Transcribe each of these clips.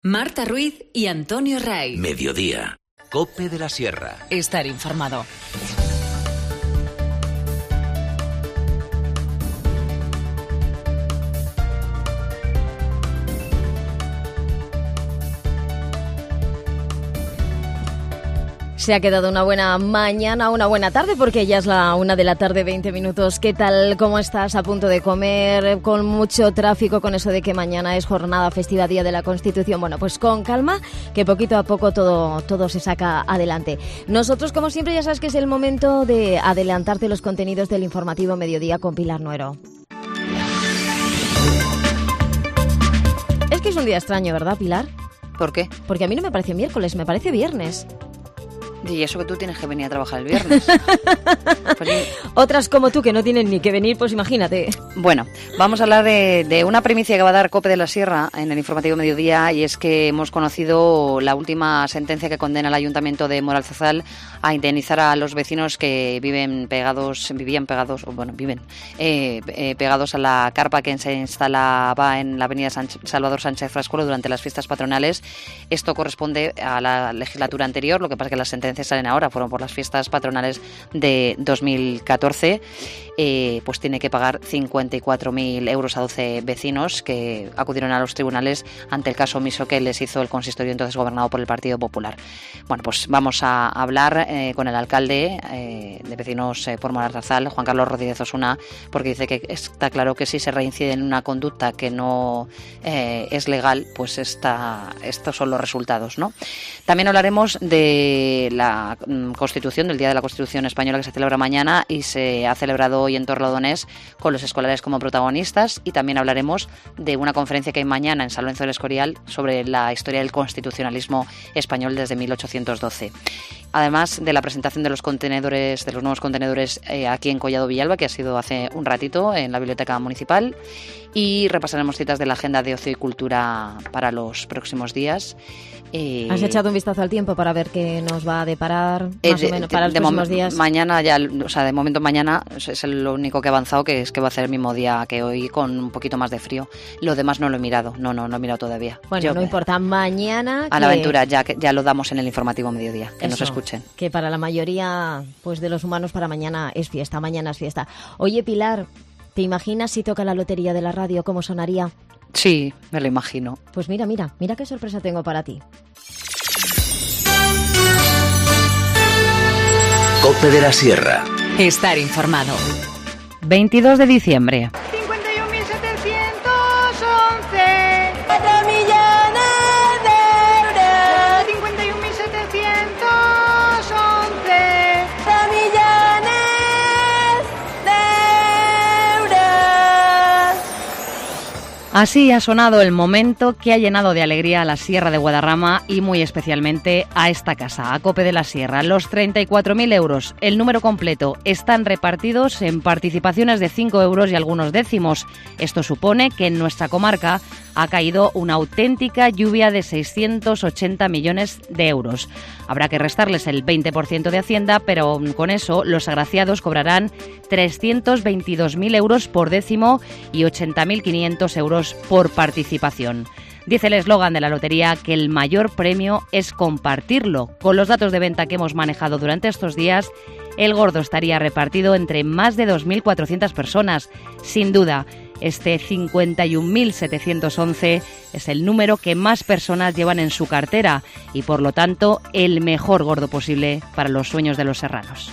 Marta Ruiz y Antonio Ray. Mediodía. COPE de la Sierra. Estar informado. Se ha quedado una buena mañana, una buena tarde, porque ya es la 1 de la tarde, 20 minutos. ¿Qué tal? ¿Cómo estás? ¿A punto de comer? ¿Con mucho tráfico con eso de que mañana es jornada festiva, Día de la Constitución? Bueno, pues con calma, que poquito a poco todo se saca adelante. Nosotros, como siempre, ya sabes que es el momento de adelantarte los contenidos del informativo Mediodía con Pilar Nuero. Es que es un día extraño, ¿verdad, Pilar? ¿Por qué? Porque a mí no me parece miércoles, me parece viernes. Y eso que tú tienes que venir a trabajar el viernes. Pues, otras como tú que no tienen ni que venir, pues imagínate. Bueno, vamos a hablar de una primicia que va a dar COPE de la Sierra en el informativo Mediodía, y es que hemos conocido la última sentencia que condena al Ayuntamiento de Moralzarzal a indemnizar a los vecinos que viven pegados a la carpa que se instalaba en la avenida Salvador Sánchez Frascuelo durante las fiestas patronales. Esto corresponde a la legislatura anterior, lo que pasa es que las sentencias salen ahora, fueron por las fiestas patronales de 2014. Pues tiene que pagar 54.000 euros a 12 vecinos que acudieron a los tribunales ante el caso omiso que les hizo el consistorio entonces gobernado por el Partido Popular. Bueno, pues vamos a hablar con el alcalde de Vecinos por Moralzarzal, Juan Carlos Rodríguez Osuna, porque dice que está claro que si se reincide en una conducta que no es legal, pues estos son los resultados, ¿no? También hablaremos de la Constitución, del Día de la Constitución Española, que se celebra mañana y se ha celebrado hoy en Torrelodones con los escolares como protagonistas, y también hablaremos de una conferencia que hay mañana en San Lorenzo del Escorial sobre la historia del constitucionalismo español desde 1812. Además de la presentación de los nuevos contenedores aquí en Collado Villalba, que ha sido hace un ratito en la Biblioteca Municipal, y repasaremos citas de la agenda de ocio y cultura para los próximos días. ¿Has echado un vistazo al tiempo para ver qué nos va a deparar más o menos para los próximos días? Mañana ya, o sea, de momento mañana es lo único que he avanzado, que es que va a ser el mismo día que hoy con un poquito más de frío. Lo demás no lo he mirado, no he mirado todavía. Bueno, no importa, mañana... A la aventura, ya lo damos en el informativo Mediodía, que nos escuchen. Que para la mayoría pues de los humanos para mañana es fiesta. Oye, Pilar, ¿te imaginas si toca la lotería de la radio cómo sonaría? Sí, me lo imagino. Pues mira qué sorpresa tengo para ti. COPE de la Sierra. Estar informado. 22 de diciembre. 51.711. 4 millones de euros. 51.711. 4 millones de euros. Así ha sonado el momento que ha llenado de alegría a la Sierra de Guadarrama y muy especialmente a esta casa, a COPE de la Sierra. Los 34.000 euros, el número completo, están repartidos en participaciones de 5 euros y algunos décimos. Esto supone que en nuestra comarca ha caído una auténtica lluvia de 680 millones de euros. Habrá que restarles el 20% de Hacienda, pero con eso los agraciados cobrarán 322.000 euros por décimo y 80.500 euros por participación. Dice el eslogan de la lotería que el mayor premio es compartirlo. Con los datos de venta que hemos manejado durante estos días, el gordo estaría repartido entre más de 2.400 personas. Sin duda, este 51.711 es el número que más personas llevan en su cartera y, por lo tanto, el mejor gordo posible para los sueños de los serranos.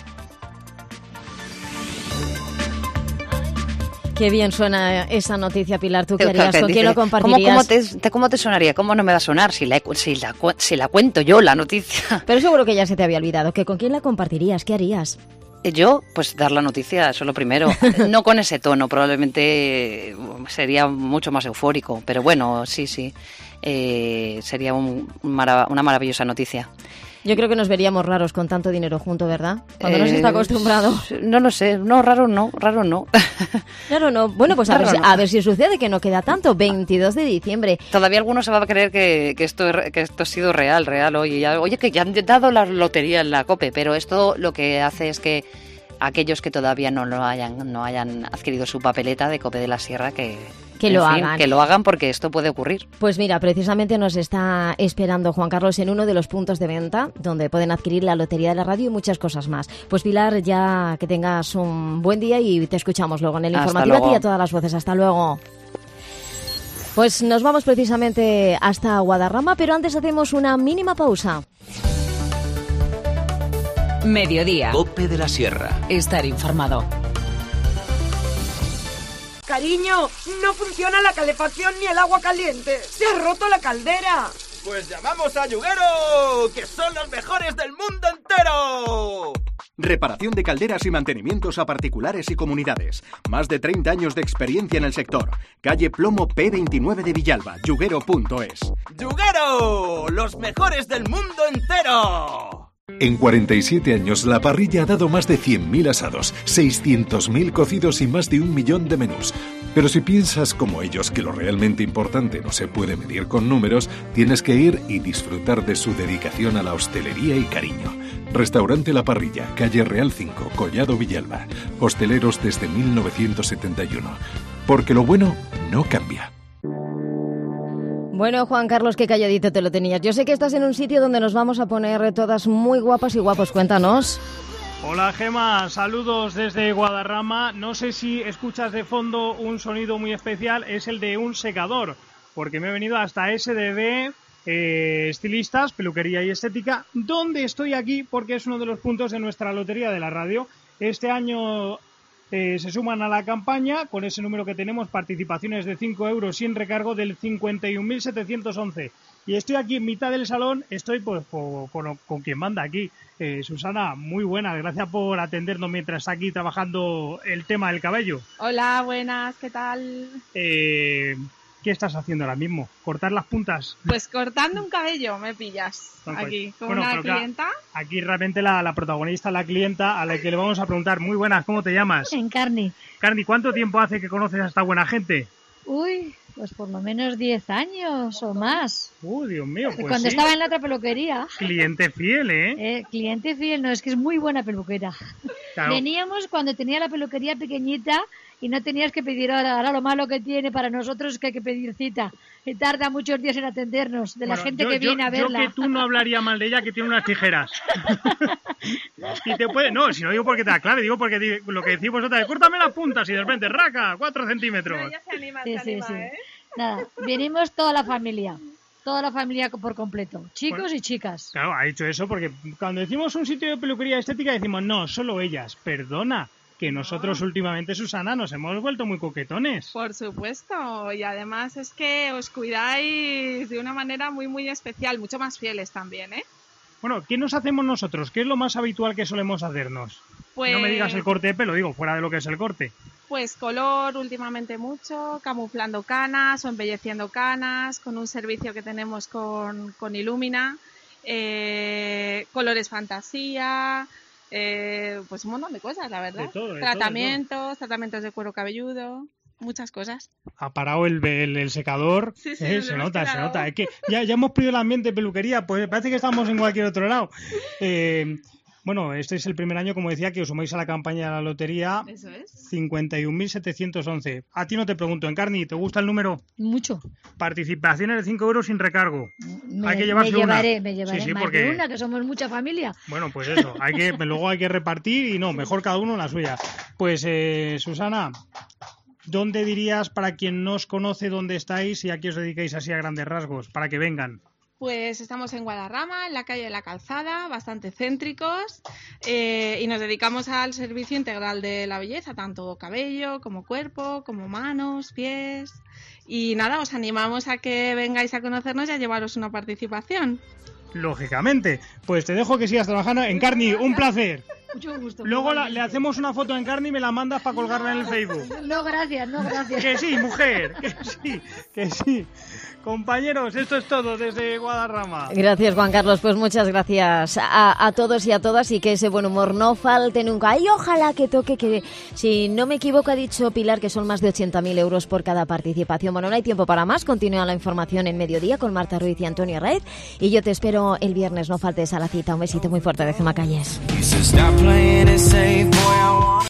Qué bien suena esa noticia, Pilar. ¿Tú qué harías? ¿Con quién lo compartirías? ¿Cómo te sonaría? ¿Cómo no me va a sonar si la cuento yo, la noticia? Pero seguro que ya se te había olvidado. ¿Con quién la compartirías? ¿Qué harías? Yo, pues dar la noticia, eso es lo primero. No con ese tono, probablemente sería mucho más eufórico. Pero bueno, sí. Sería una maravillosa noticia. Yo creo que nos veríamos raros con tanto dinero junto, ¿verdad? Cuando no se está acostumbrado. No lo sé. No, raro no. Claro, no. Bueno, pues a ver si sucede, que no queda tanto. 22 de diciembre. Todavía algunos se va a creer que esto ha sido real. Oye, que ya han dado la lotería en la COPE, pero esto lo que hace es que aquellos que todavía no hayan adquirido su papeleta de COPE de la Sierra que hagan. Que lo hagan, porque esto puede ocurrir. Pues mira, precisamente nos está esperando Juan Carlos en uno de los puntos de venta donde pueden adquirir la Lotería de la Radio y muchas cosas más. Pues Pilar, ya que tengas un buen día y te escuchamos luego en el informativo a ti y a todas las voces. Hasta luego. Pues nos vamos precisamente hasta Guadarrama, pero antes hacemos una mínima pausa. Mediodía. COPE de la Sierra. Estar informado. Cariño, no funciona la calefacción ni el agua caliente. Se ha roto la caldera. Pues llamamos a Yuguero, que son los mejores del mundo entero. Reparación de calderas y mantenimientos a particulares y comunidades. Más de 30 años de experiencia en el sector. Calle Plomo P29 de Villalba, yuguero.es. ¡Yuguero! ¡Los mejores del mundo entero! En 47 años, La Parrilla ha dado más de 100.000 asados, 600.000 cocidos y más de 1 millón de menús. Pero si piensas como ellos que lo realmente importante no se puede medir con números, tienes que ir y disfrutar de su dedicación a la hostelería y cariño. Restaurante La Parrilla, calle Real 5, Collado Villalba. Hosteleros desde 1971. Porque lo bueno no cambia. Bueno, Juan Carlos, qué calladito te lo tenías. Yo sé que estás en un sitio donde nos vamos a poner todas muy guapas y guapos. Cuéntanos. Hola, Gema. Saludos desde Guadarrama. No sé si escuchas de fondo un sonido muy especial. Es el de un secador, porque me he venido hasta SDB, estilistas, peluquería y estética, donde estoy aquí porque es uno de los puntos de nuestra Lotería de la Radio. Este año se suman a la campaña con ese número que tenemos, participaciones de 5 euros sin recargo del 51.711. Y estoy aquí en mitad del salón, estoy pues con quien manda aquí. Susana, muy buena, gracias por atendernos mientras está aquí trabajando el tema del cabello. Hola, buenas, ¿qué tal? ¿Qué estás haciendo ahora mismo? ¿Cortar las puntas? Pues cortando un cabello, me pillas aquí, con una clienta. Aquí realmente la protagonista, la clienta, a la que le vamos a preguntar. Muy buenas, ¿cómo te llamas? Encarni. Carni, ¿cuánto tiempo hace que conoces a esta buena gente? Uy, pues por lo menos 10 años o más. Dios mío, pues cuando estaba en la otra peluquería. Cliente fiel, ¿eh? Cliente fiel, no, es que es muy buena peluquera. Claro. Veníamos cuando tenía la peluquería pequeñita y no tenías que pedir hora. Ahora lo malo que tiene para nosotros es que hay que pedir cita. Y tarda muchos días en atendernos, de la gente que viene a verla. Yo que tú no hablaría mal de ella, que tiene unas tijeras. Y te puede... No, si no digo porque te aclare, digo porque lo que decís vosotros es córtame las puntas y de repente, raca, 4 centímetros. Pero ella se anima, sí. ¿eh? Nada, venimos toda la familia por completo, chicos y chicas. Claro, ha dicho eso porque cuando decimos un sitio de peluquería estética decimos no, solo ellas, perdona, que nosotros últimamente, Susana, nos hemos vuelto muy coquetones. Por supuesto, y además es que os cuidáis de una manera muy muy especial, mucho más fieles también, ¿eh? Bueno, ¿qué nos hacemos nosotros? ¿Qué es lo más habitual que solemos hacernos? Pues... No me digas el corte de pelo, digo, fuera de lo que es el corte. Pues color últimamente mucho, camuflando canas o embelleciendo canas, con un servicio que tenemos con Illumina, colores fantasía, pues un montón de cosas, la verdad. De todo, tratamientos de cuero cabelludo, muchas cosas. Ha parado el secador, sí, se nota. Es que ya hemos perdido el ambiente de peluquería, pues parece que estamos en cualquier otro lado. Bueno, este es el primer año, como decía, que os sumáis a la campaña de la lotería. Eso es. 51.711. A ti no te pregunto, Encarni, ¿te gusta el número? Mucho. Participaciones de 5 euros sin recargo. Hay que llevarse me llevaré sí, más porque... de una, que somos mucha familia. Bueno, pues eso, luego hay que repartir y no, mejor cada uno la suya. Pues, Susana, ¿dónde dirías, para quien no os conoce, dónde estáis y a qué os dedicáis así a grandes rasgos, para que vengan? Pues estamos en Guadarrama, en la calle de la Calzada, bastante céntricos, y nos dedicamos al servicio integral de la belleza, tanto cabello como cuerpo, como manos, pies. Y nada, os animamos a que vengáis a conocernos y a llevaros una participación. Lógicamente. Pues te dejo que sigas trabajando. Encarni, un placer. Mucho gusto. Luego le hacemos una foto a Encarni y me la mandas para colgarla en el Facebook. No, gracias. Que sí, mujer, que sí. Compañeros, esto es todo desde Guadarrama. Gracias, Juan Carlos. Pues muchas gracias a todos y a todas, y que ese buen humor no falte nunca. Y ojalá que toque, que si no me equivoco ha dicho Pilar que son más de 80.000 euros por cada participación. Bueno, no hay tiempo para más. Continúa la información en Mediodía con Marta Ruiz y Antonio Raiz. Y yo te espero el viernes. No faltes a la cita. Un besito muy fuerte de Gema Calles. playing it safe, boy, I want